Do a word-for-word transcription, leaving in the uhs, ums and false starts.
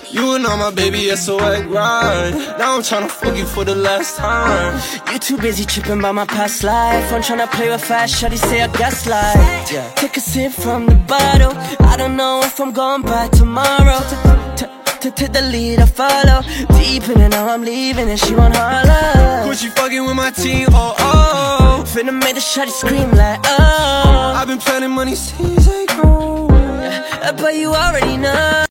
You and all my baby, it's a wet ride. Now I'm tryna fuck you for the last time. You too busy tripping by my past life. I'm tryna play with fast, shawty say I gaslight. Yeah. Take a sip from the bottle. I don't know if I'm going back tomorrow. To the lead I follow. Deep in it, now I'm leaving and she won't holler. Cause she fucking with my team, oh oh. Finna make the shawty scream like oh. I've been planning money since I grow. Yeah, but you already know.